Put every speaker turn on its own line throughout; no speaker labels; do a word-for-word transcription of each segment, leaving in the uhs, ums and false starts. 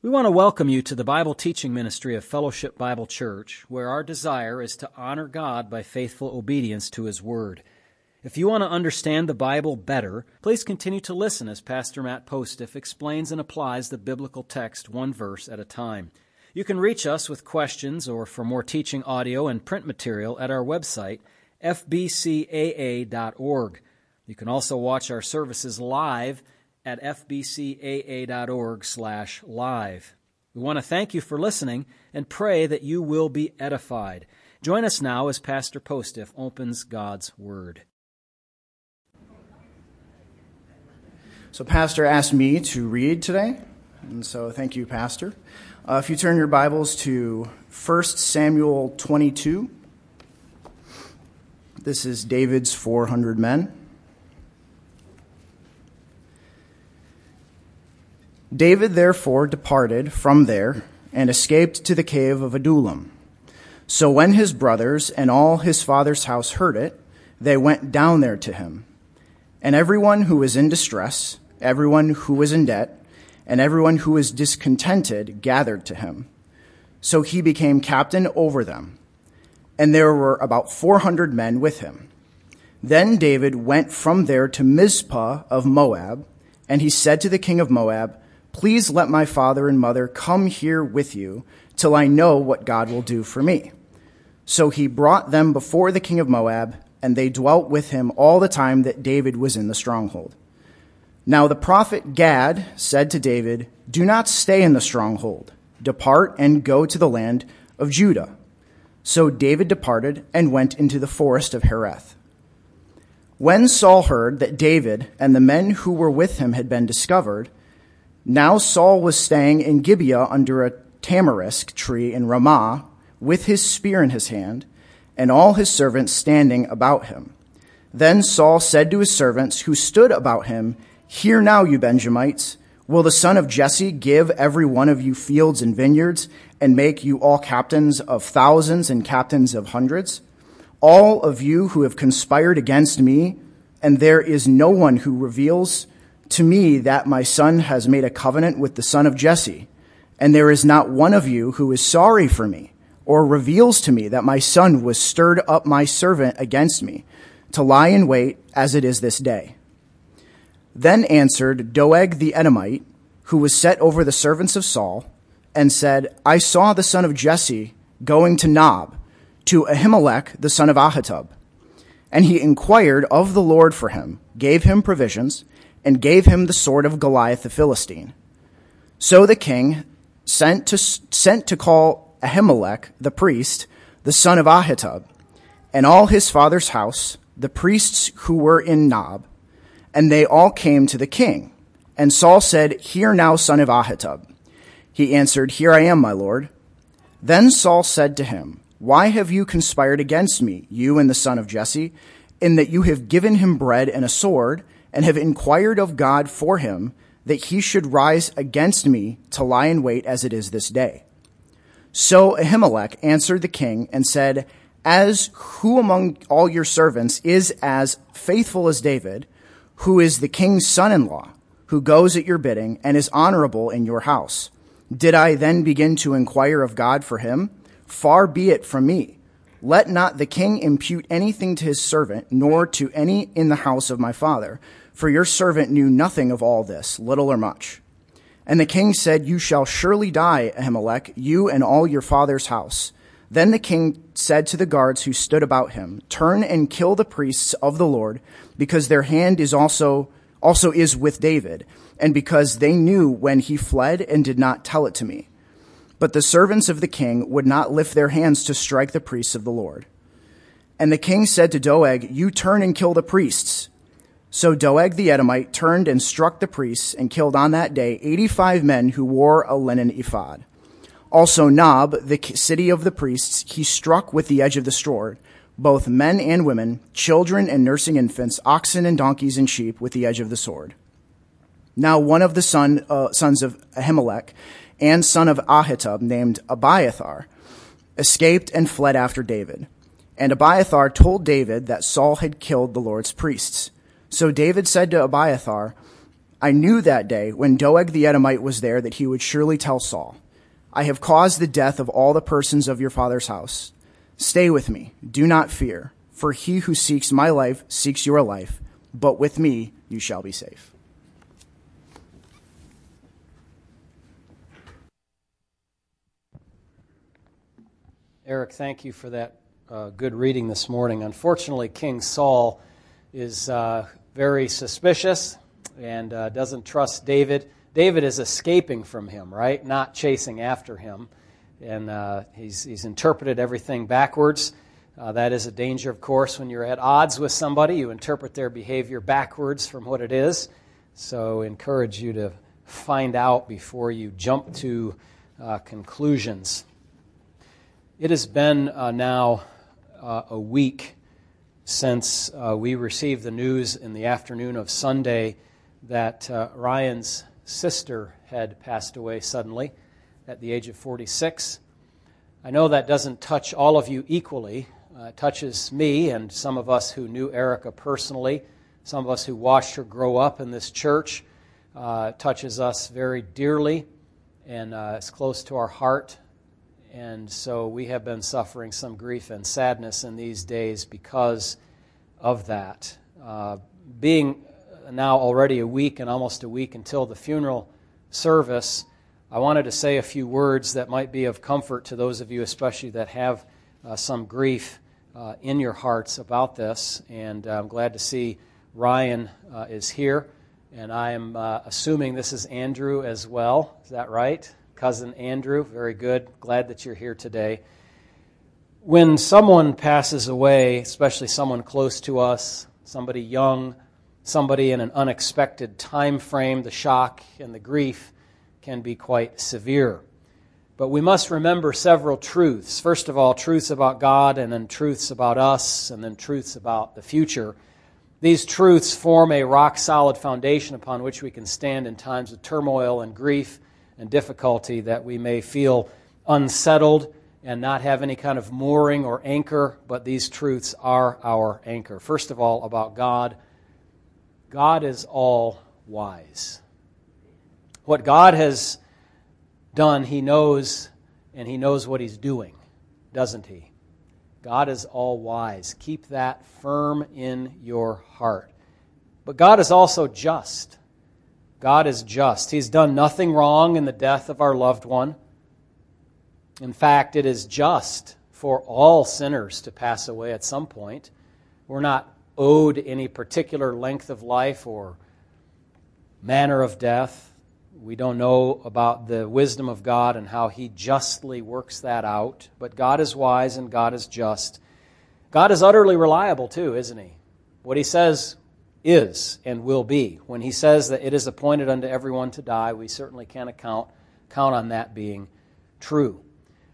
We want to welcome you to the Bible teaching ministry of Fellowship Bible Church, where our desire is to honor God by faithful obedience to His Word. If you want to understand the Bible better, please continue to listen as Pastor Matt Postiff explains and applies the biblical text one verse at a time. You can reach us with questions or for more teaching audio and print material at our website, f b c a a dot org. You can also watch our services live at f b c a a dot org slash live. We want to thank you for listening and pray that you will be edified. Join us now as Pastor Postiff opens God's Word.
So Pastor asked me to read today, and so thank you, Pastor. Uh, if you turn your Bibles to First Samuel twenty-two, this is David's four hundred men. David therefore departed from there and escaped to the cave of Adullam. So when his brothers and all his father's house heard it, they went down there to him. And everyone who was in distress, everyone who was in debt, and everyone who was discontented gathered to him. So he became captain over them. And there were about four hundred men with him. Then David went from there to Mizpah of Moab, and he said to the king of Moab, "Please let my father and mother come here with you till I know what God will do for me." So he brought them before the king of Moab, and they dwelt with him all the time that David was in the stronghold. Now the prophet Gad said to David, "Do not stay in the stronghold. Depart and go to the land of Judah." So David departed and went into the forest of Hereth. When Saul heard that David and the men who were with him had been discovered, now Saul was staying in Gibeah under a tamarisk tree in Ramah, with his spear in his hand, and all his servants standing about him. Then Saul said to his servants who stood about him, "Hear now, you Benjamites, will the son of Jesse give every one of you fields and vineyards, and make you all captains of thousands and captains of hundreds? All of you who have conspired against me, and there is no one who reveals to me that my son has made a covenant with the son of Jesse, and there is not one of you who is sorry for me, or reveals to me that my son was stirred up my servant against me, to lie in wait as it is this day." Then answered Doeg the Edomite, who was set over the servants of Saul, and said, "I saw the son of Jesse going to Nob, to Ahimelech the son of Ahitub. And he inquired of the Lord for him, gave him provisions, and gave him the sword of Goliath the Philistine. So the king sent to, sent to call Ahimelech the priest, the son of Ahitub, and all his father's house, the priests who were in Nob, and they all came to the king. And Saul said, "Hear now, son of Ahitub." He answered, "Here I am, my lord." Then Saul said to him, "Why have you conspired against me, you and the son of Jesse, in that you have given him bread and a sword, and have inquired of God for him, that he should rise against me to lie in wait as it is this day?" So Ahimelech answered the king and said, "As who among all your servants is as faithful as David, who is the king's son-in-law, who goes at your bidding and is honorable in your house? Did I then begin to inquire of God for him? Far be it from me. Let not the king impute anything to his servant, nor to any in the house of my father, for your servant knew nothing of all this, little or much." And the king said, "You shall surely die, Ahimelech, you and all your father's house." Then the king said to the guards who stood about him, "Turn and kill the priests of the Lord, because their hand is also also is with David, and because they knew when he fled and did not tell it to me." But the servants of the king would not lift their hands to strike the priests of the Lord. And the king said to Doeg, "You turn and kill the priests." So Doeg the Edomite turned and struck the priests, and killed on that day eighty-five men who wore a linen ephod. Also Nob, the city of the priests, he struck with the edge of the sword, both men and women, children and nursing infants, oxen and donkeys and sheep, with the edge of the sword. Now one of the son, uh, sons of Ahimelech and son of Ahitub, named Abiathar, escaped and fled after David. And Abiathar told David that Saul had killed the Lord's priests. So David said to Abiathar, I knew that day when Doeg the Edomite was there that he would surely tell Saul, I have caused the death of all the persons of your father's house. Stay with me, do not fear, for he who seeks my life seeks your life, but with me you shall be safe.
Eric, thank you for that uh, good reading this morning. Unfortunately, King Saul is uh, very suspicious and uh, doesn't trust David. David is escaping from him, right? Not chasing after him. And uh, he's, he's interpreted everything backwards. Uh, that is a danger, of course, when you're at odds with somebody. You interpret their behavior backwards from what it is. So I encourage you to find out before you jump to uh, conclusions. It has been uh, now uh, a week since uh, we received the news in the afternoon of Sunday that uh, Ryan's sister had passed away suddenly at the age of forty-six. I know that doesn't touch all of you equally. Uh, it touches me and some of us who knew Erica personally, some of us who watched her grow up in this church. Uh, it touches us very dearly, and uh, it's close to our heart. And so we have been suffering some grief and sadness in these days because of that. Uh, being now already a week and almost a week until the funeral service, I wanted to say a few words that might be of comfort to those of you especially that have uh, some grief uh, in your hearts about this. And uh, I'm glad to see Ryan uh, is here. And I am uh, assuming this is Andrew as well. Is that right? Cousin Andrew, very good. Glad that you're here today. When someone passes away, especially someone close to us, somebody young, somebody in an unexpected time frame, the shock and the grief can be quite severe. But we must remember several truths. First of all, truths about God, and then truths about us, and then truths about the future. These truths form a rock-solid foundation upon which we can stand in times of turmoil and grief and difficulty that we may feel unsettled and not have any kind of mooring or anchor, but these truths are our anchor. First of all, about God. God is all wise. What God has done, He knows, and He knows what He's doing, doesn't He? God is all wise. Keep that firm in your heart. But God is also just. God is just. He's done nothing wrong in the death of our loved one. In fact, it is just for all sinners to pass away at some point. We're not owed any particular length of life or manner of death. We don't know about the wisdom of God and how He justly works that out. But God is wise and God is just. God is utterly reliable too, isn't He? What He says is and will be. When He says that it is appointed unto everyone to die, we certainly can account, count on that being true.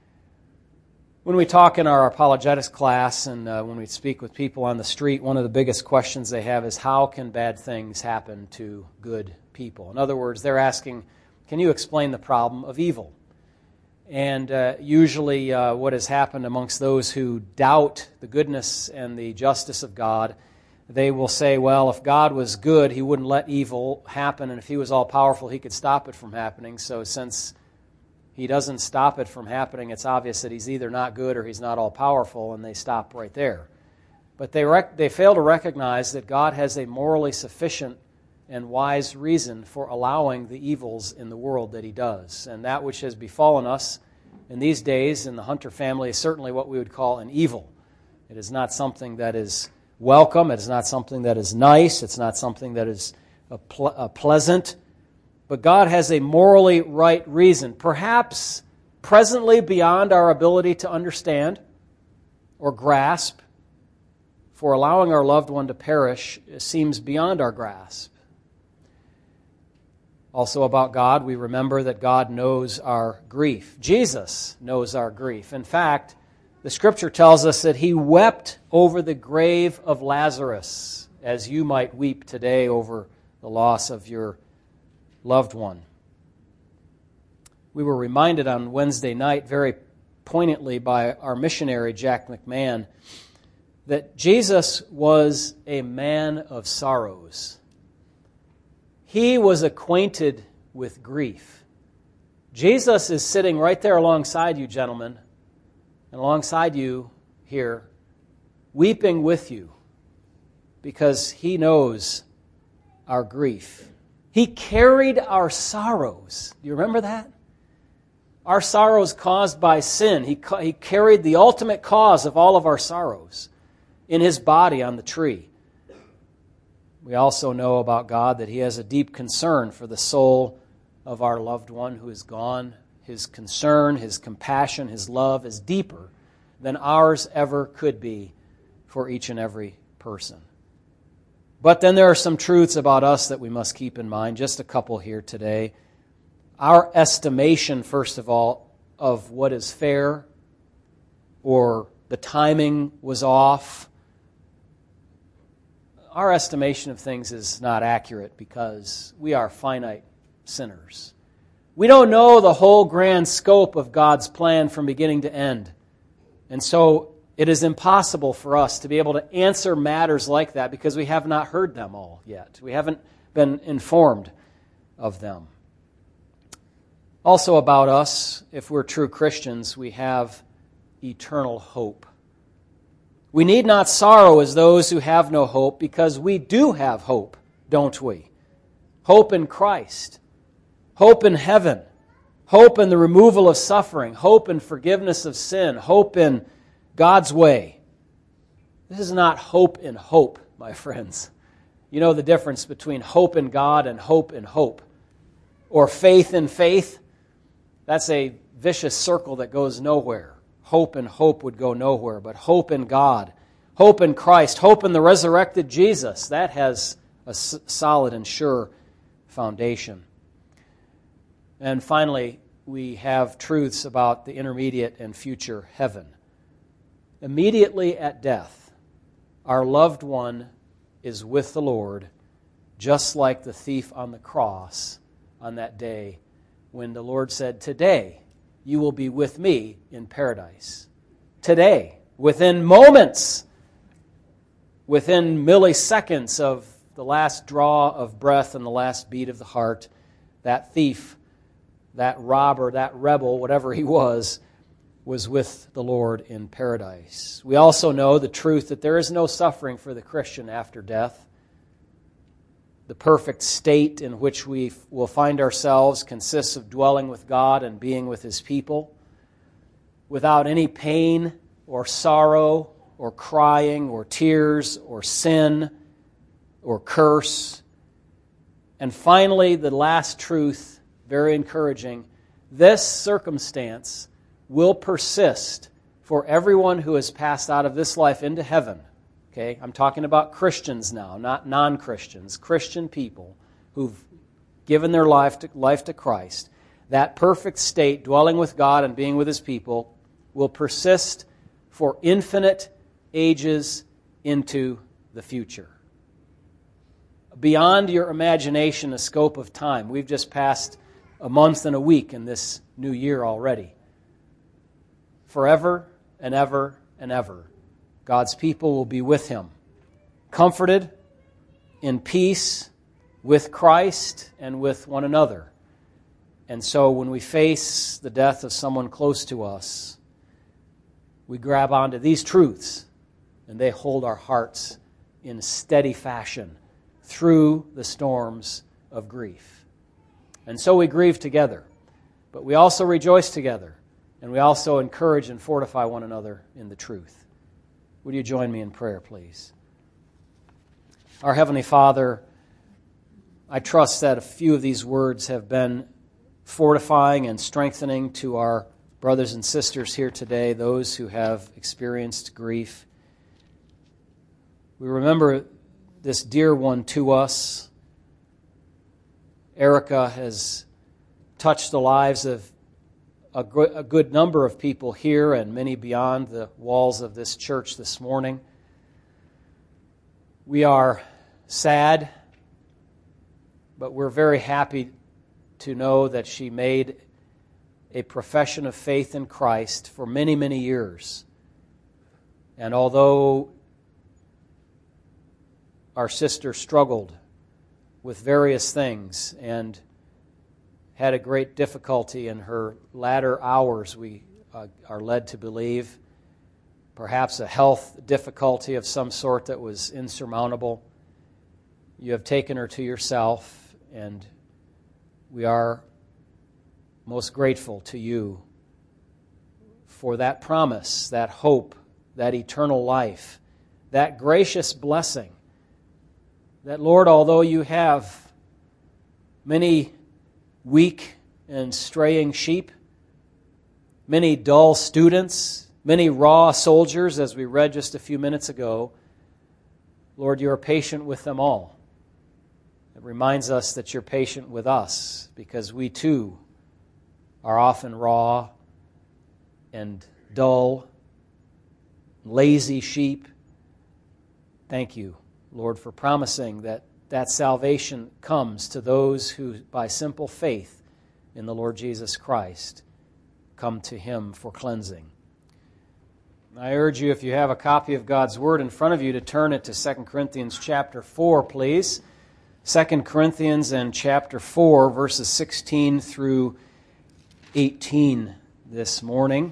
When we talk in our apologetics class and uh, when we speak with people on the street, one of the biggest questions they have is, how can bad things happen to good people? In other words, they're asking, can you explain the problem of evil? And uh, usually uh, what has happened amongst those who doubt the goodness and the justice of God, they will say, well, if God was good, He wouldn't let evil happen, and if He was all-powerful, He could stop it from happening. So since He doesn't stop it from happening, it's obvious that He's either not good or He's not all-powerful, and they stop right there. But they rec- they fail to recognize that God has a morally sufficient and wise reason for allowing the evils in the world that He does. And that which has befallen us in these days in the Hunter family is certainly what we would call an evil. It is not something that is welcome. It is not something that is nice. It's not something that is a ple- a pleasant. But God has a morally right reason, perhaps presently beyond our ability to understand or grasp, for allowing our loved one to perish seems beyond our grasp. Also about God, we remember that God knows our grief. Jesus knows our grief. In fact, the Scripture tells us that He wept over the grave of Lazarus, as you might weep today over the loss of your loved one. We were reminded on Wednesday night very poignantly by our missionary, Jack McMahon, that Jesus was a man of sorrows. He was acquainted with grief. Jesus is sitting right there alongside you, gentlemen, and alongside you here, weeping with you, because He knows our grief. He carried our sorrows. Do you remember that? Our sorrows caused by sin. He, he carried the ultimate cause of all of our sorrows in His body on the tree. We also know about God that He has a deep concern for the soul of our loved one who is gone. His concern, His compassion, His love is deeper than ours ever could be for each and every person. But then there are some truths about us that we must keep in mind, just a couple here today. Our estimation, first of all, of what is fair, or the timing was off. Our estimation of things is not accurate because we are finite sinners. We don't know the whole grand scope of God's plan from beginning to end. And so it is impossible for us to be able to answer matters like that because we have not heard them all yet. We haven't been informed of them. Also about us, if we're true Christians, we have eternal hope. We need not sorrow as those who have no hope, because we do have hope, don't we? Hope in Christ, hope in heaven, hope in the removal of suffering, hope in forgiveness of sin, hope in God's way. This is not hope in hope, my friends. You know the difference between hope in God and hope in hope, or faith in faith. That's a vicious circle that goes nowhere. Hope and hope would go nowhere, but hope in God, hope in Christ, hope in the resurrected Jesus, that has a solid and sure foundation. And finally, we have truths about the intermediate and future heaven. Immediately at death, our loved one is with the Lord, just like the thief on the cross on that day when the Lord said, "Today you will be with me in paradise." Today, within moments, within milliseconds of the last draw of breath and the last beat of the heart, that thief, that robber, that rebel, whatever he was, was with the Lord in paradise. We also know the truth that there is no suffering for the Christian after death. The perfect state in which we will find ourselves consists of dwelling with God and being with His people, without any pain or sorrow or crying or tears or sin or curse. And finally, the last truth, very encouraging, this circumstance will persist for everyone who has passed out of this life into heaven. Okay, I'm talking about Christians now, not non-Christians, Christian people who've given their life to, life to Christ. That perfect state, dwelling with God and being with His people, will persist for infinite ages into the future. Beyond your imagination, a scope of time. We've just passed a month and a week in this new year already. Forever and ever and ever, God's people will be with Him, comforted, in peace, with Christ and with one another. And so when we face the death of someone close to us, we grab onto these truths, and they hold our hearts in steady fashion through the storms of grief. And so we grieve together, but we also rejoice together, and we also encourage and fortify one another in the truth. Would you join me in prayer, please? Our Heavenly Father, I trust that a few of these words have been fortifying and strengthening to our brothers and sisters here today, those who have experienced grief. We remember this dear one to us. Erica has touched the lives of a good number of people here and many beyond the walls of this church this morning. We are sad, but we're very happy to know that she made a profession of faith in Christ for many, many years. And although our sister struggled with various things and had a great difficulty in her latter hours, we uh, are led to believe. Perhaps a health difficulty of some sort that was insurmountable. You have taken her to yourself, and we are most grateful to you for that promise, that hope, that eternal life, that gracious blessing. That, Lord, although you have many weak and straying sheep, many dull students, many raw soldiers, as we read just a few minutes ago, Lord, you are patient with them all. It reminds us that you're patient with us, because we too are often raw and dull, lazy sheep. Thank you, Lord, for promising that that salvation comes to those who, by simple faith in the Lord Jesus Christ, come to Him for cleansing. I urge you, if you have a copy of God's Word in front of you, to turn it to Second Corinthians chapter four, please. Second Corinthians and chapter four, verses sixteen through eighteen this morning.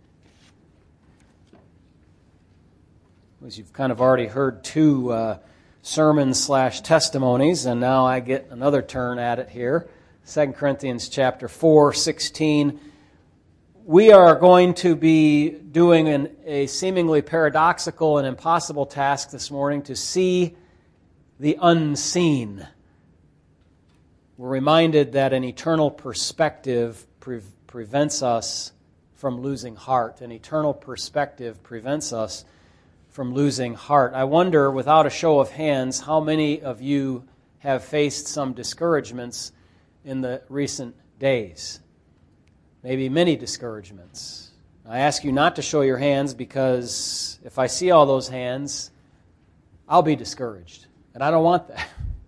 As you've kind of already heard two uh, sermons slash testimonies, and now I get another turn at it here. Second Corinthians chapter four, sixteen. We are going to be doing an, a seemingly paradoxical and impossible task this morning, to see the unseen. We're reminded that an eternal perspective pre- prevents us from losing heart. An eternal perspective prevents us from losing heart. I wonder, without a show of hands, how many of you have faced some discouragements in the recent days? Maybe many discouragements. I ask you not to show your hands, because if I see all those hands, I'll be discouraged. And I don't want that.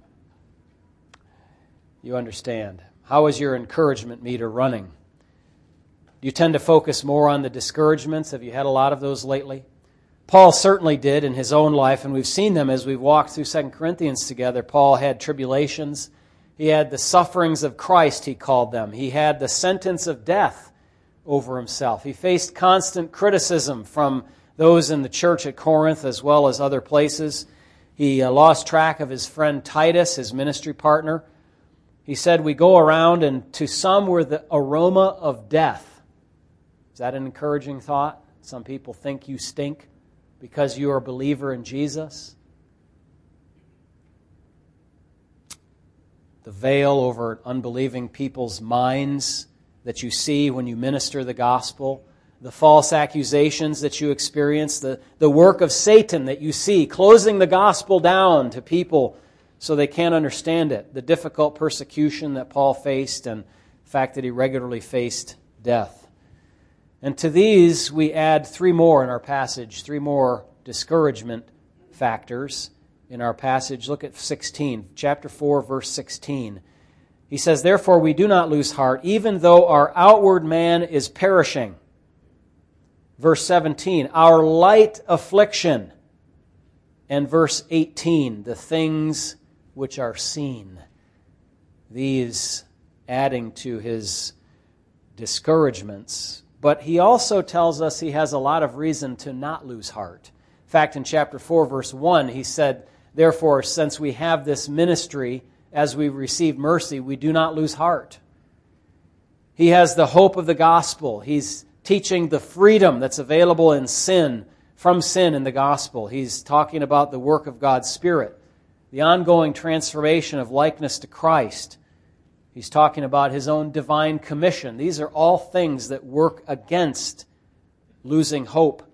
You understand. How is your encouragement meter running? Do you tend to focus more on the discouragements? Have you had a lot of those lately? Paul certainly did in his own life, and we've seen them as we've walked through Second Corinthians together. Paul had tribulations. He had the sufferings of Christ, he called them. He had the sentence of death over himself. He faced constant criticism from those in the church at Corinth as well as other places. He uh, lost track of his friend Titus, his ministry partner. He said, we go around, and to some we're the aroma of death. Is that an encouraging thought? Some people think you stink because you are a believer in Jesus. The veil over unbelieving people's minds that you see when you minister the gospel, the false accusations that you experience, the, the work of Satan that you see, closing the gospel down to people so they can't understand it, the difficult persecution that Paul faced, and the fact that he regularly faced death. And to these we add three more in our passage, three more discouragement factors in our passage. Look at sixteen, chapter four, verse sixteen. He says, therefore we do not lose heart, even though our outward man is perishing. Verse seventeen, our light affliction. And verse eighteen, the things which are seen. These adding to his discouragements. But he also tells us he has a lot of reason to not lose heart. In fact, in chapter four, verse one, he said, therefore, since we have this ministry, as we receive mercy, we do not lose heart. He has the hope of the gospel. He's teaching the freedom that's available in sin, from sin in the gospel. He's talking about the work of God's Spirit, the ongoing transformation of likeness to Christ. He's talking about his own divine commission. These are all things that work against losing hope.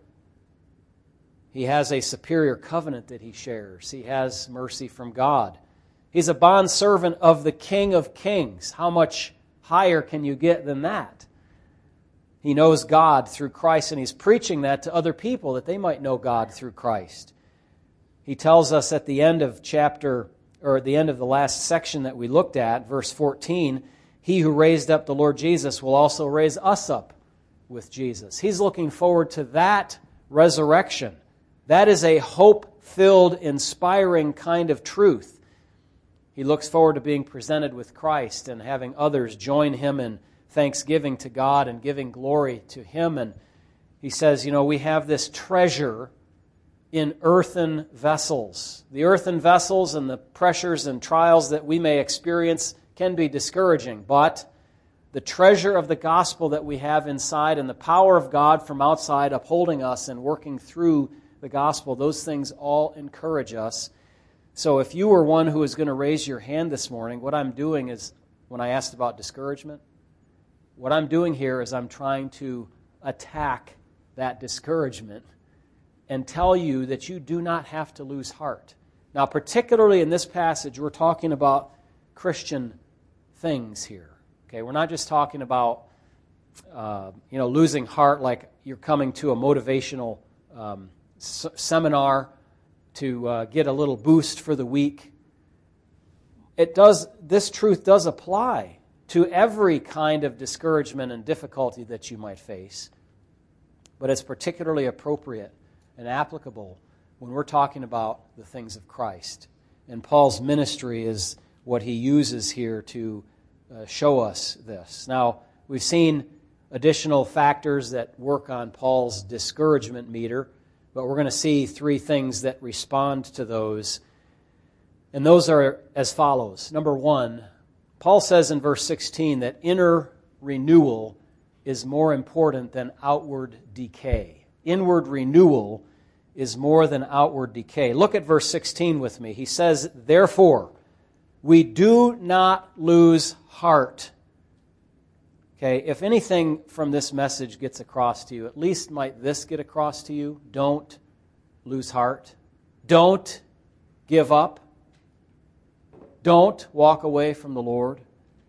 He has a superior covenant that he shares. He has mercy from God. He's a bondservant of the King of Kings. How much higher can you get than that? He knows God through Christ, and he's preaching that to other people that they might know God through Christ. He tells us at the end of chapter, or at the end of the last section that we looked at, verse fourteen, he who raised up the Lord Jesus will also raise us up with Jesus. He's looking forward to that resurrection. That is a hope-filled, inspiring kind of truth. He looks forward to being presented with Christ and having others join him in thanksgiving to God and giving glory to him. And he says, you know, we have this treasure in earthen vessels. The earthen vessels and the pressures and trials that we may experience can be discouraging, but the treasure of the gospel that we have inside and the power of God from outside upholding us and working through the gospel, those things all encourage us. So if you were one who is going to raise your hand this morning, what I'm doing is, when I asked about discouragement, what I'm doing here is I'm trying to attack that discouragement and tell you that you do not have to lose heart. Now, particularly in this passage, we're talking about Christian things here. Okay, we're not just talking about uh, you know losing heart like you're coming to a motivational um, s- seminar to uh, get a little boost for the week. It does. This truth does apply to every kind of discouragement and difficulty that you might face, but it's particularly appropriate and applicable when we're talking about the things of Christ. And Paul's ministry is what he uses here to uh, show us this. Now, we've seen additional factors that work on Paul's discouragement meter, but we're going to see three things that respond to those. And those are as follows. Number one, Paul says in verse sixteen that inner renewal is more important than outward decay. Inward renewal is more than outward decay. Look at verse sixteen with me. He says, therefore, we do not lose heart. Okay, if anything from this message gets across to you, at least might this get across to you. Don't lose heart. Don't give up. Don't walk away from the Lord.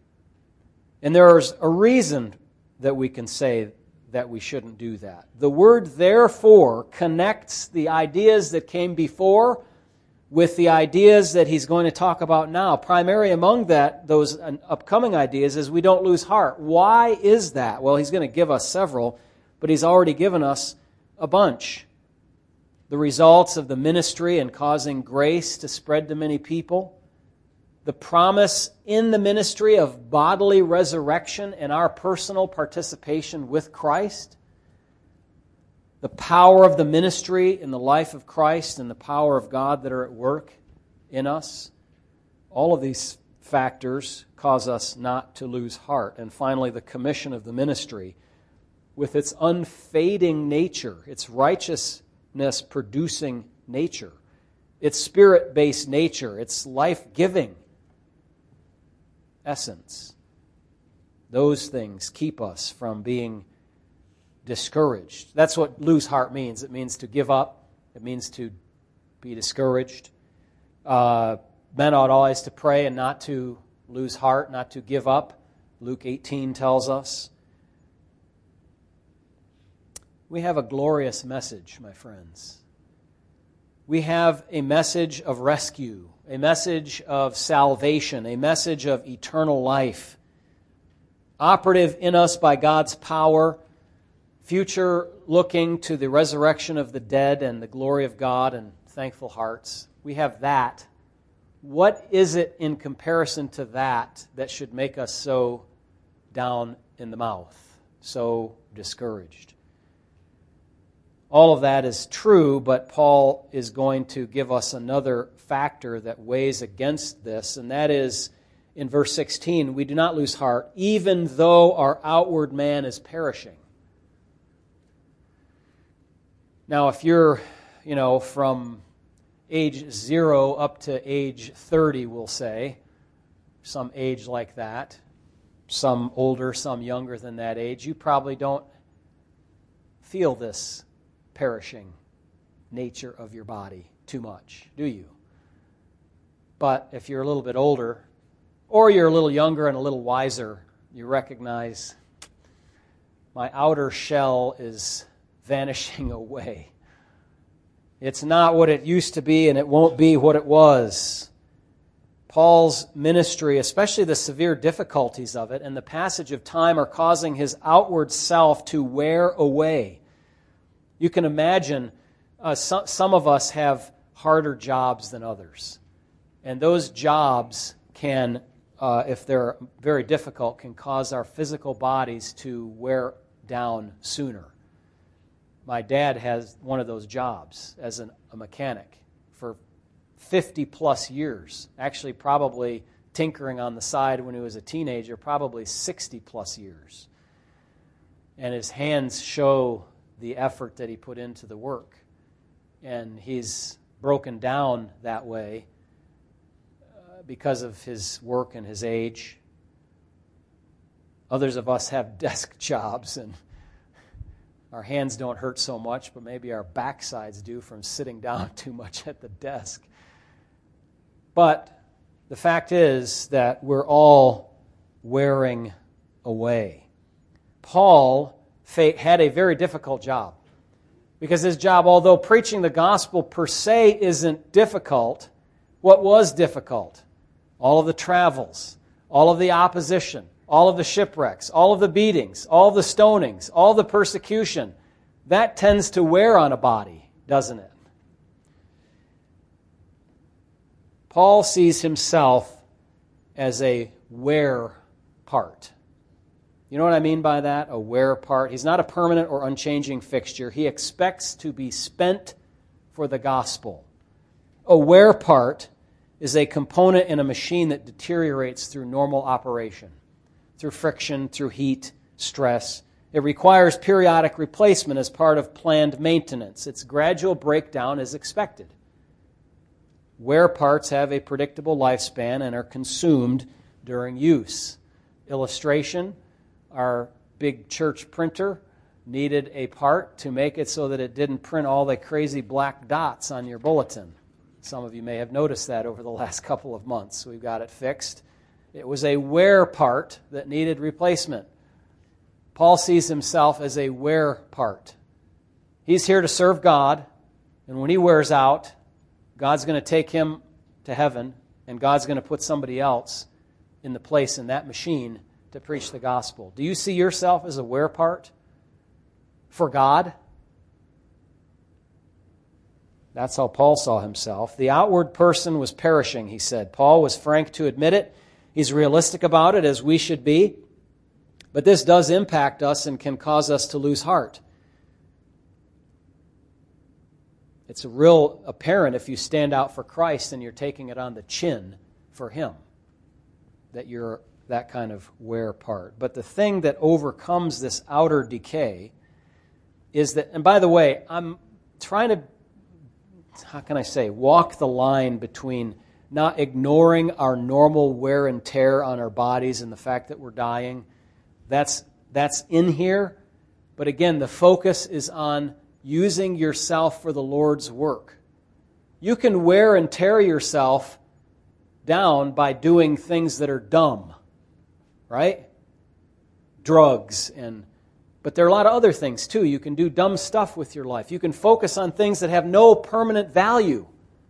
And there's a reason that we can say that we shouldn't do that. The word therefore connects the ideas that came before with the ideas that he's going to talk about now. Primary among that, those upcoming ideas, is we don't lose heart. Why is that? Well, he's going to give us several, but he's already given us a bunch. The results of the ministry and causing grace to spread to many people. The promise in the ministry of bodily resurrection and our personal participation with Christ. The power of the ministry in the life of Christ and the power of God that are at work in us. All of these factors cause us not to lose heart. And finally, the commission of the ministry with its unfading nature, its righteousness-producing nature, its spirit-based nature, its life-giving essence. Those things keep us from being discouraged. That's what lose heart means. It means to give up. It means to be discouraged. Uh, men ought always to pray and not to lose heart, not to give up. Luke eighteen tells us. We have a glorious message, my friends. We have a message of rescue, a message of salvation, a message of eternal life, operative in us by God's power, future looking to the resurrection of the dead and the glory of God and thankful hearts. We have that. What is it in comparison to that that should make us so down in the mouth, so discouraged? All of that is true, but Paul is going to give us another factor that weighs against this, and that is in verse sixteen, we do not lose heart, even though our outward man is perishing. Now, if you're, you know, from age zero up to age thirty, we'll say, some age like that, some older, some younger than that age, you probably don't feel this perishing nature of your body too much, do you? But if you're a little bit older, or you're a little younger and a little wiser, you recognize my outer shell is vanishing away. It's not what it used to be, and it won't be what it was. Paul's ministry, especially the severe difficulties of it and the passage of time, are causing his outward self to wear away. You can imagine uh, some, some of us have harder jobs than others. And those jobs can, uh, if they're very difficult, can cause our physical bodies to wear down sooner. My dad has one of those jobs as an, a mechanic for fifty plus years. Actually, probably tinkering on the side when he was a teenager, probably sixty plus years. And his hands show the effort that he put into the work. And he's broken down that way uh, because of his work and his age. Others of us have desk jobs, and our hands don't hurt so much, but maybe our backsides do from sitting down too much at the desk. But the fact is that we're all wearing away. Paul had a very difficult job, because his job, although preaching the gospel per se isn't difficult, what was difficult? All of the travels, all of the opposition, all of the shipwrecks, all of the beatings, all of the stonings, all of the persecution. That tends to wear on a body, doesn't it? Paul sees himself as a wear part. You know what I mean by that? A wear part. He's not a permanent or unchanging fixture. He expects to be spent for the gospel. A wear part is a component in a machine that deteriorates through normal operation, through friction, through heat, stress. It requires periodic replacement as part of planned maintenance. Its gradual breakdown is expected. Wear parts have a predictable lifespan and are consumed during use. Illustration, our big church printer needed a part to make it so that it didn't print all the crazy black dots on your bulletin. Some of you may have noticed that over the last couple of months. We've got it fixed. It was a wear part that needed replacement. Paul sees himself as a wear part. He's here to serve God, and when he wears out, God's going to take him to heaven, and God's going to put somebody else in the place in that machine to preach the gospel. Do you see yourself as a wear part for God? That's how Paul saw himself. The outward person was perishing, he said. Paul was frank to admit it. He's realistic about it, as we should be. But this does impact us and can cause us to lose heart. It's real apparent if you stand out for Christ and you're taking it on the chin for Him, that you're that kind of wear part. But the thing that overcomes this outer decay is that, and by the way, I'm trying to, how can I say, walk the line between not ignoring our normal wear and tear on our bodies and the fact that we're dying. That's, that's in here. But again, the focus is on using yourself for the Lord's work. You can wear and tear yourself down by doing things that are dumb, right? Drugs, and but there are a lot of other things too. You can do dumb stuff with your life. You can focus on things that have no permanent value.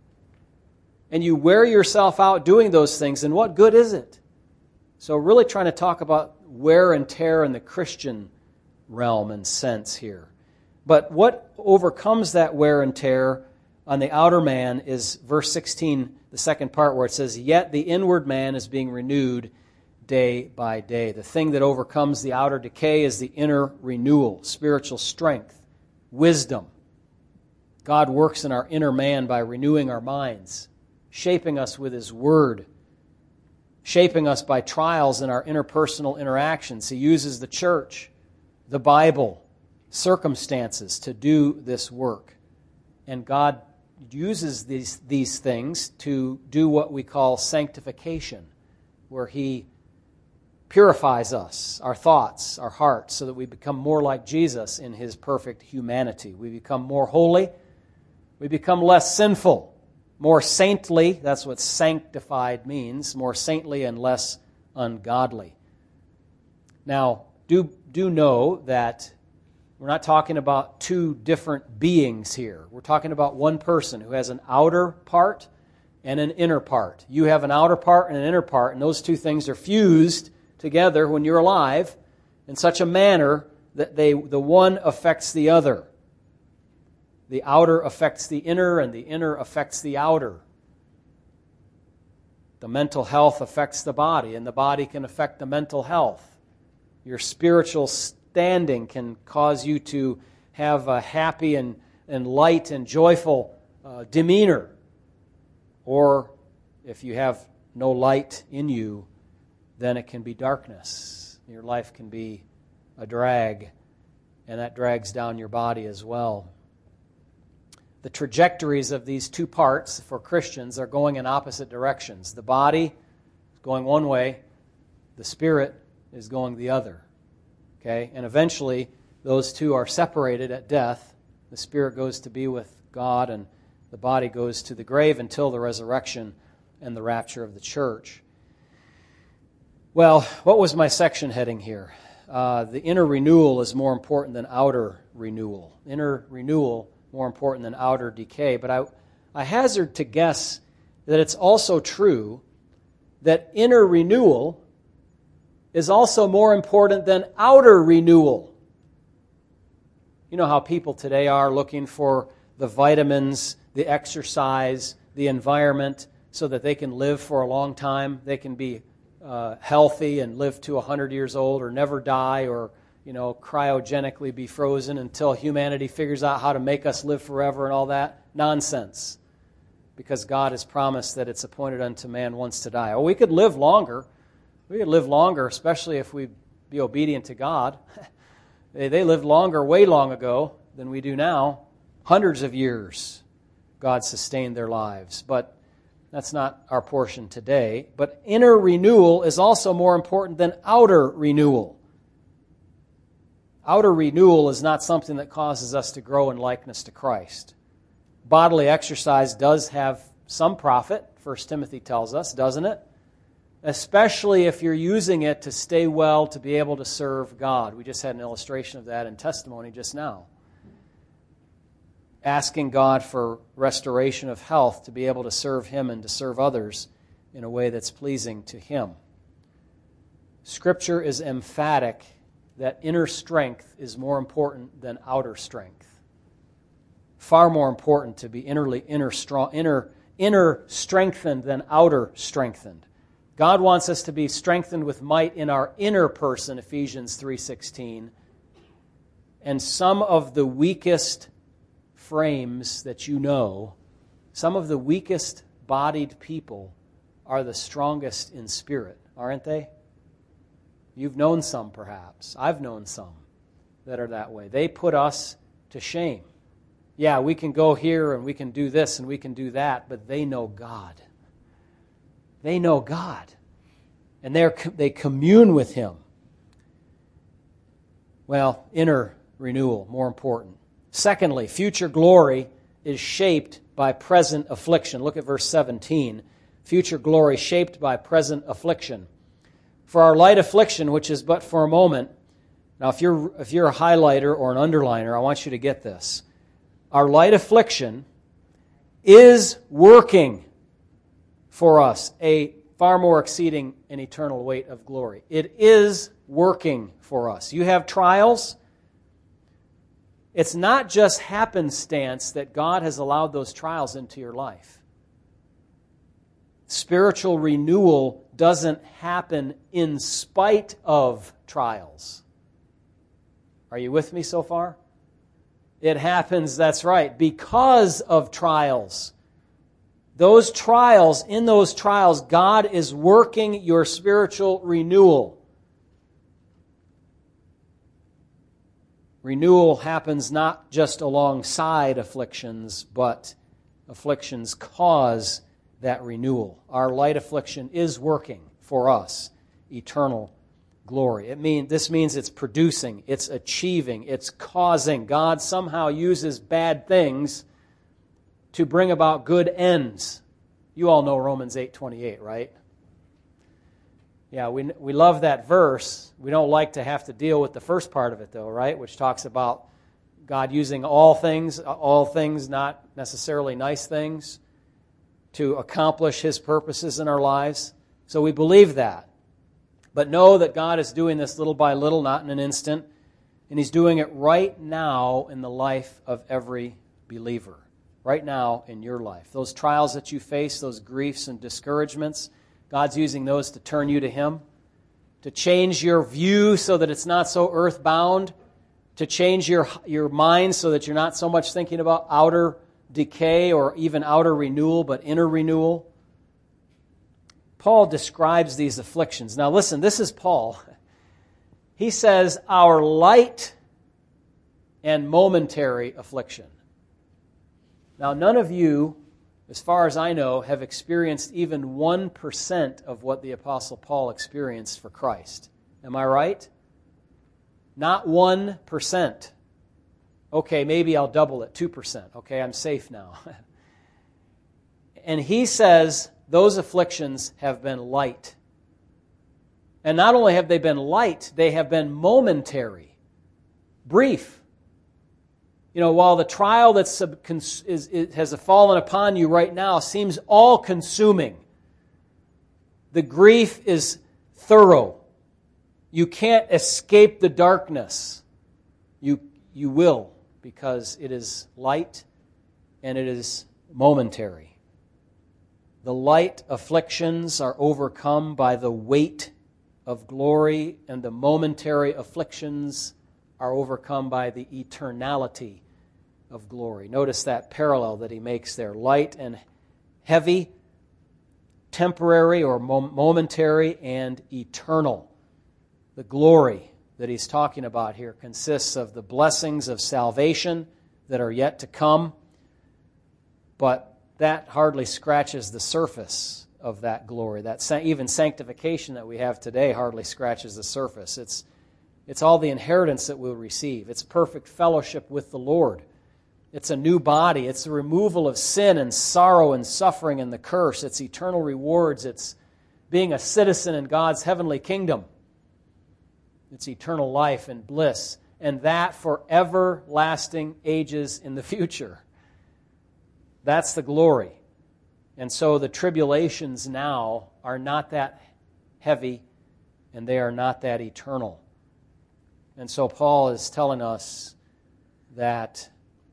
And you wear yourself out doing those things, and what good is it? So really trying to talk about wear and tear in the Christian realm and sense here. But what overcomes that wear and tear on the outer man is verse sixteen, the second part, where it says, "Yet the inward man is being renewed day by day." The thing that overcomes the outer decay is the inner renewal, spiritual strength, wisdom. God works in our inner man by renewing our minds, shaping us with His Word, shaping us by trials in our interpersonal interactions. He uses the church, the Bible, circumstances to do this work. And God uses these, these things to do what we call sanctification, where He purifies us, our thoughts, our hearts, so that we become more like Jesus in His perfect humanity. We become more holy. We become less sinful, more saintly. That's what sanctified means, more saintly and less ungodly. Now, do, do know that we're not talking about two different beings here. We're talking about one person who has an outer part and an inner part. You have an outer part and an inner part, and those two things are fused together when you're alive in such a manner that they the one affects the other. The outer affects the inner, and the inner affects the outer. The mental health affects the body, and the body can affect the mental health. Your spiritual standing can cause you to have a happy and, and light and joyful uh, demeanor. Or if you have no light in you, then it can be darkness. Your life can be a drag, and that drags down your body as well. The trajectories of these two parts for Christians are going in opposite directions. The body is going one way, the spirit is going the other. Okay? And eventually, those two are separated at death. The spirit goes to be with God, and the body goes to the grave until the resurrection and the rapture of the church. Well, what was my section heading here? Uh, the inner renewal is more important than outer renewal. Inner renewal more important than outer decay. But I, I hazard to guess that it's also true that inner renewal is also more important than outer renewal. You know how people today are looking for the vitamins, the exercise, the environment, so that they can live for a long time. They can be uh, healthy and live to one hundred years old, or never die, or you know, cryogenically be frozen until humanity figures out how to make us live forever and all that. Nonsense. Because God has promised that it's appointed unto man once to die. Oh, we could live longer. We could live longer, especially if we be obedient to God. they, they lived longer way long ago than we do now. Hundreds of years God sustained their lives. But that's not our portion today. But inner renewal is also more important than outer renewal. Outer renewal is not something that causes us to grow in likeness to Christ. Bodily exercise does have some profit, First Timothy tells us, doesn't it? Especially if you're using it to stay well, to be able to serve God. We just had an illustration of that in testimony just now. Asking God for restoration of health to be able to serve Him and to serve others in a way that's pleasing to Him. Scripture is emphatic that inner strength is more important than outer strength. Far more important to be innerly inner strong, inner inner strengthened than outer strengthened. God wants us to be strengthened with might in our inner person, Ephesians three sixteen. And some of the weakest frames that you know, some of the weakest bodied people are the strongest in spirit, aren't they? You've known some, perhaps. I've known some that are that way. They put us to shame. Yeah, we can go here and we can do this and we can do that, but they know God. They know God. And they're, they commune with Him. Well, inner renewal, more important. Secondly, future glory is shaped by present affliction. Look at verse seventeen. Future glory shaped by present affliction. For our light affliction, which is but for a moment. Now, if you're if you're a highlighter or an underliner, I want you to get this. Our light affliction is working for us a far more exceeding and eternal weight of glory. It is working for us. You have trials. It's not just happenstance that God has allowed those trials into your life. Spiritual renewal doesn't happen in spite of trials. Are you with me so far? It happens, that's right, because of trials. Those trials, in those trials, God is working your spiritual renewal. Renewal happens not just alongside afflictions, but afflictions cause that renewal. Our light affliction is working for us eternal glory. It mean, this means it's producing, it's achieving, it's causing. God somehow uses bad things to bring about good ends. You all know Romans eight twenty-eight, right? Yeah, we we love that verse. We don't like to have to deal with the first part of it, though, right? Which talks about God using all things, all things, not necessarily nice things, to accomplish His purposes in our lives. So we believe that. But know that God is doing this little by little, not in an instant. And He's doing it right now in the life of every believer. Right now in your life. Those trials that you face, those griefs and discouragements, God's using those to turn you to Him, to change your view so that it's not so earthbound, to change your, your mind so that you're not so much thinking about outer decay or even outer renewal, but inner renewal. Paul describes these afflictions. Now listen, this is Paul. He says, our light and momentary affliction. Now none of you, as far as I know, have experienced even one percent of what the Apostle Paul experienced for Christ. Am I right? Not one percent. Okay, maybe I'll double it, two percent. Okay, I'm safe now. And he says those afflictions have been light. And not only have they been light, they have been momentary, brief. You know, while the trial that is, is, has fallen upon you right now seems all-consuming, the grief is thorough. You can't escape the darkness. You, you will, because it is light and it is momentary. The light afflictions are overcome by the weight of glory, and the momentary afflictions are overcome by the eternality of glory. Notice that parallel that he makes there. Light and heavy, temporary or momentary, and eternal. The glory that he's talking about here consists of the blessings of salvation that are yet to come, but that hardly scratches the surface of that glory. That even sanctification that we have today hardly scratches the surface. It's It's all the inheritance that we'll receive. It's perfect fellowship with the Lord. It's a new body. It's the removal of sin and sorrow and suffering and the curse. It's eternal rewards. It's being a citizen in God's heavenly kingdom. It's eternal life and bliss. And that for everlasting ages in the future. That's the glory. And so the tribulations now are not that heavy, and they are not that eternal. And so Paul is telling us that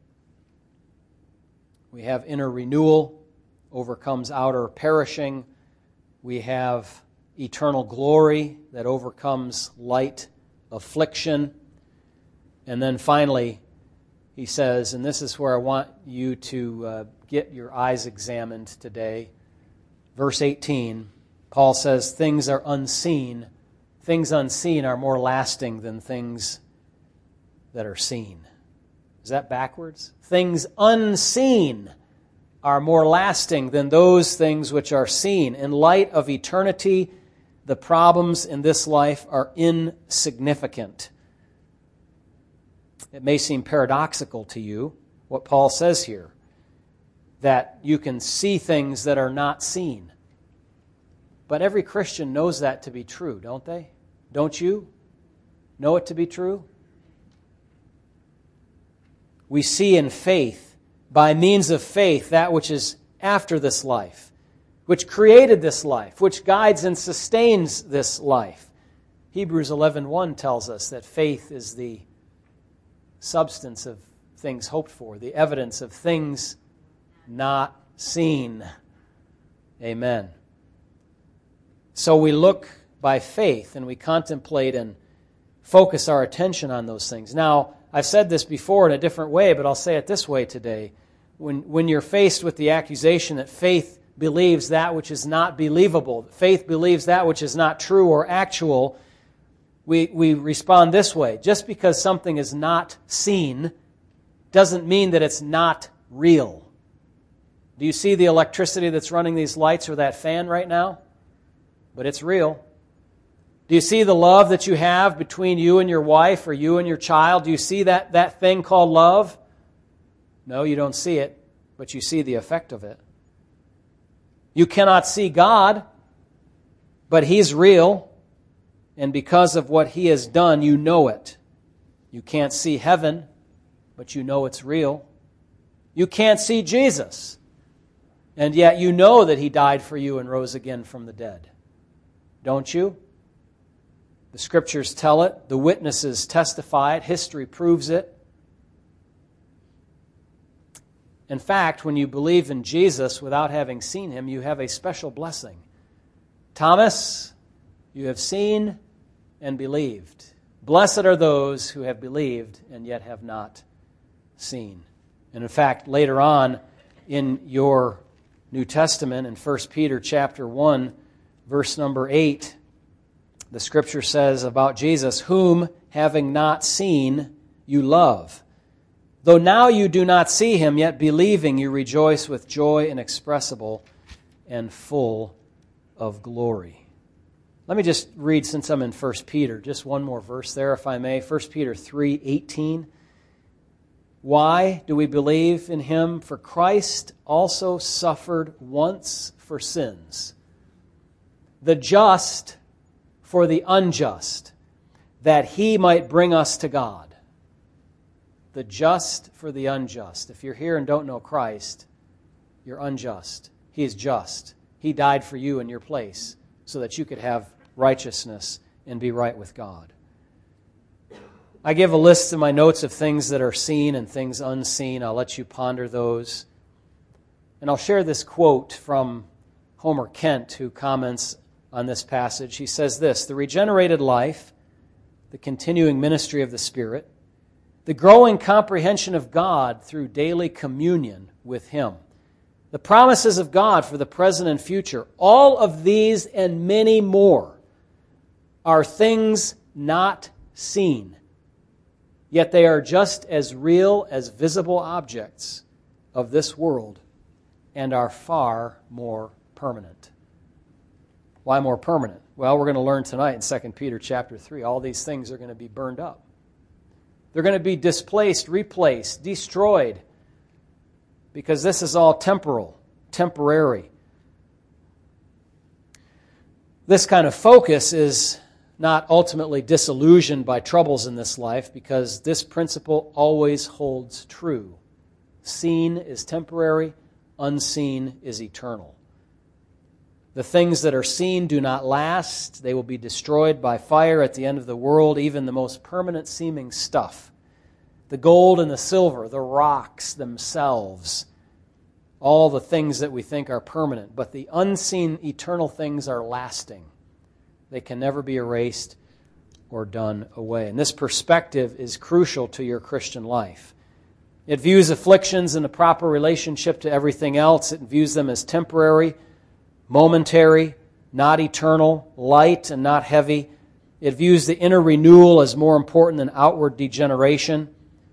we have inner renewal, overcomes outer perishing. We have eternal glory that overcomes light affliction. And then finally, he says, and this is where I want you to uh, get your eyes examined today. Verse eighteen, Paul says, things are unseen. Things unseen are more lasting than things that are seen. Is that backwards? Things unseen are more lasting than those things which are seen. In light of eternity, the problems in this life are insignificant. It may seem paradoxical to you, what Paul says here, that you can see things that are not seen. But every Christian knows that to be true, don't they? Don't you know it to be true? We see in faith, by means of faith, that which is after this life, which created this life, which guides and sustains this life. Hebrews eleven one tells us that faith is the substance of things hoped for, the evidence of things not seen. Amen. So we look by faith and we contemplate and focus our attention on those things. Now, I've said this before in a different way, but I'll say it this way today. When, when you're faced with the accusation that faith believes that which is not believable, faith believes that which is not true or actual, we, we respond this way. Just because something is not seen doesn't mean that it's not real. Do you see the electricity that's running these lights or that fan right now? But it's real. Do you see the love that you have between you and your wife or you and your child? Do you see that, that thing called love? No, you don't see it, but you see the effect of it. You cannot see God, but He's real, and because of what He has done, you know it. You can't see heaven, but you know it's real. You can't see Jesus, and yet you know that He died for you and rose again from the dead. Don't you? The Scriptures tell it. The witnesses testify it. History proves it. In fact, when you believe in Jesus without having seen Him, you have a special blessing Thomas, you have seen and believed. Blessed are those who have believed and yet have not seen. And in fact, later on in your New Testament, in First Peter chapter one, verse number eight, the Scripture says about Jesus, whom, having not seen, you love. Though now you do not see him, yet believing you rejoice with joy inexpressible and full of glory. Let me just read, since I'm in First Peter, just one more verse there, if I may. First Peter three eighteen. Why do we believe in him? For Christ also suffered once for sins, the just for the unjust, that he might bring us to God. The just for the unjust. If you're here and don't know Christ, you're unjust. He is just. He died for you in your place so that you could have righteousness and be right with God. I give a list in my notes of things that are seen and things unseen. I'll let you ponder those. And I'll share this quote from Homer Kent, who comments on this passage. He says this: the regenerated life, the continuing ministry of the Spirit, the growing comprehension of God through daily communion with him, the promises of God for the present and future, all of these and many more are things not seen, yet they are just as real as visible objects of this world and are far more permanent. Why more permanent? Well, we're going to learn tonight in Second Peter chapter three, all these things are going to be burned up. They're going to be displaced, replaced, destroyed, because this is all temporal, temporary. This kind of focus is not ultimately disillusioned by troubles in this life, because this principle always holds true. Seen is temporary, unseen is eternal. The things that are seen do not last. They will be destroyed by fire at the end of the world, even the most permanent seeming stuff. The gold and the silver, the rocks themselves, all the things that we think are permanent. But the unseen eternal things are lasting. They can never be erased or done away. And this perspective is crucial to your Christian life. It views afflictions in a proper relationship to everything else. It views them as temporary, momentary, not eternal, light and not heavy. It views the inner renewal as more important than outward degeneration.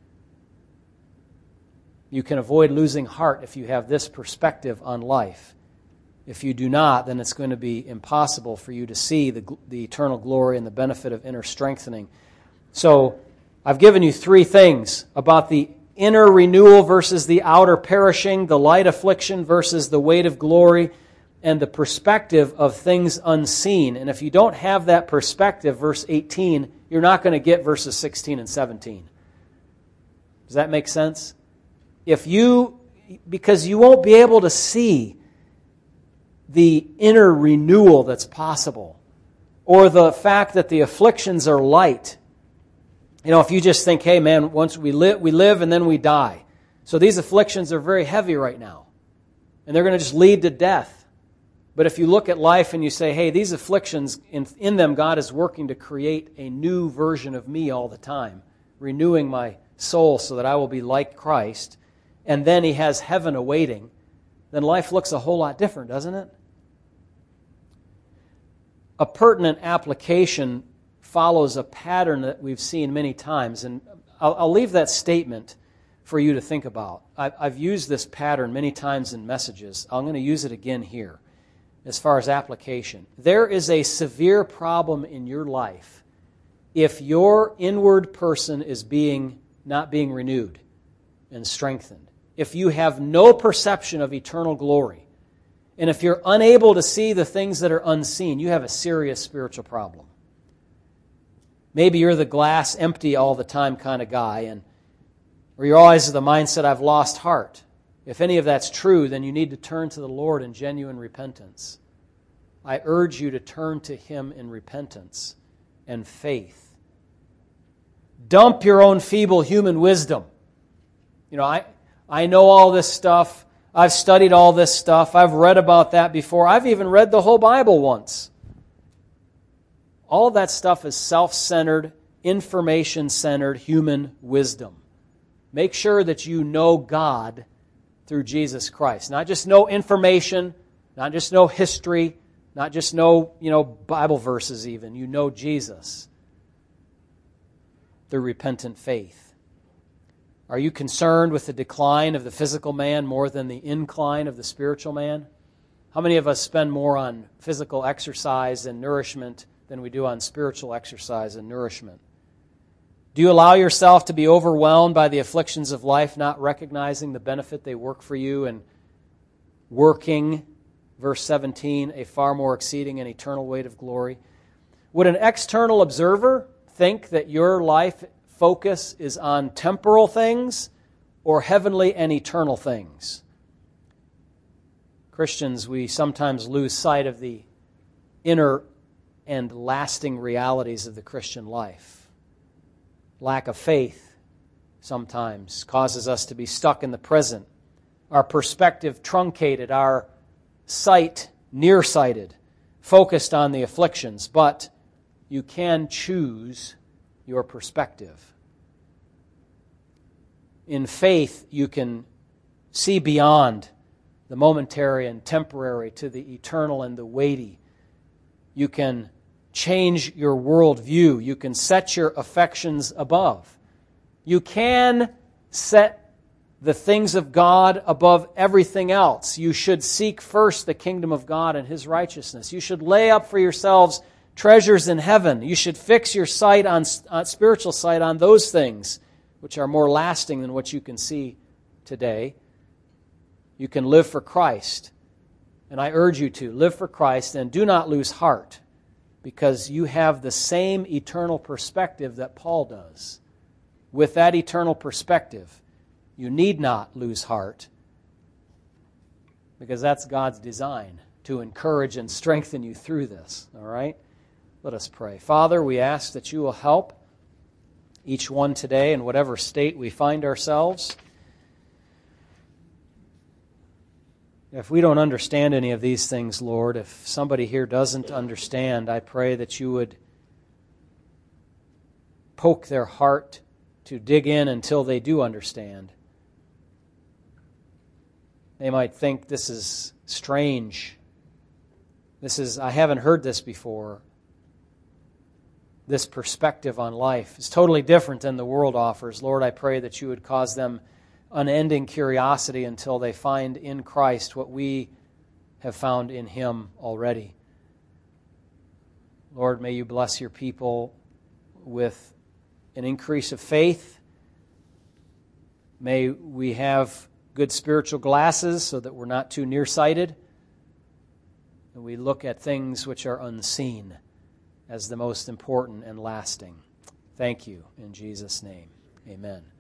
You can avoid losing heart if you have this perspective on life. If you do not, then it's going to be impossible for you to see the, the eternal glory and the benefit of inner strengthening. So, I've given you three things about the inner renewal versus the outer perishing, the light affliction versus the weight of glory, and the perspective of things unseen. And if you don't have that perspective, verse eighteen, you're not going to get verses sixteen and seventeen. Does that make sense? If you, because you won't be able to see the inner renewal that's possible, or the fact that the afflictions are light. You know, if you just think, hey man, once we live, we live and then we die. So these afflictions are very heavy right now, and they're going to just lead to death. But if you look at life and you say, hey, these afflictions, in, in them God is working to create a new version of me all the time, renewing my soul so that I will be like Christ, and then He has heaven awaiting, then life looks a whole lot different, doesn't it? A pertinent application follows a pattern that we've seen many times, and I'll, I'll leave that statement for you to think about. I've, I've used this pattern many times in messages. I'm going to use it again here as far as application. There is a severe problem in your life if your inward person is being not being renewed and strengthened. If you have no perception of eternal glory, and if you're unable to see the things that are unseen, you have a serious spiritual problem. Maybe you're the glass empty all the time kind of guy, and or you're always of the mindset, I've lost heart. If any of that's true, then you need to turn to the Lord in genuine repentance. I urge you to turn to Him in repentance and faith. Dump your own feeble human wisdom. You know, I, I know all this stuff. I've studied all this stuff. I've read about that before. I've even read the whole Bible once. All of that stuff is self-centered, information-centered human wisdom. Make sure that you know God through Jesus Christ. Not just know information, not just know history, not just know, you know, Bible verses even. You know Jesus through repentant faith. Are you concerned with the decline of the physical man more than the incline of the spiritual man? How many of us spend more on physical exercise and nourishment than we do on spiritual exercise and nourishment? Do you allow yourself to be overwhelmed by the afflictions of life, not recognizing the benefit they work for you and working, verse seventeen, a far more exceeding and eternal weight of glory? Would an external observer think that your life focus is on temporal things or heavenly and eternal things? Christians, we sometimes lose sight of the inner and lasting realities of the Christian life. Lack of faith sometimes causes us to be stuck in the present, our perspective truncated, our sight nearsighted, focused on the afflictions. But you can choose your perspective. In faith, you can see beyond the momentary and temporary to the eternal and the weighty. You can change your worldview. You can set your affections above. You can set the things of God above everything else. You should seek first the kingdom of God and His righteousness. You should lay up for yourselves treasures in heaven. You should fix your sight on, on spiritual sight on those things which are more lasting than what you can see today. You can live for Christ. And I urge you to live for Christ and do not lose heart, because you have the same eternal perspective that Paul does. With that eternal perspective, you need not lose heart, because that's God's design, to encourage and strengthen you through this. All right? Let us pray. Father, we ask that you will help each one today in whatever state we find ourselves. If we don't understand any of these things, Lord, if somebody here doesn't understand, I pray that you would poke their heart to dig in until they do understand. They might think this is strange. This is, I haven't heard this before. This perspective on life is totally different than the world offers. Lord, I pray that you would cause them unending curiosity until they find in Christ what we have found in Him already. Lord, may you bless your people with an increase of faith. May we have good spiritual glasses so that we're not too nearsighted, and we look at things which are unseen as the most important and lasting. Thank you in Jesus' name. Amen.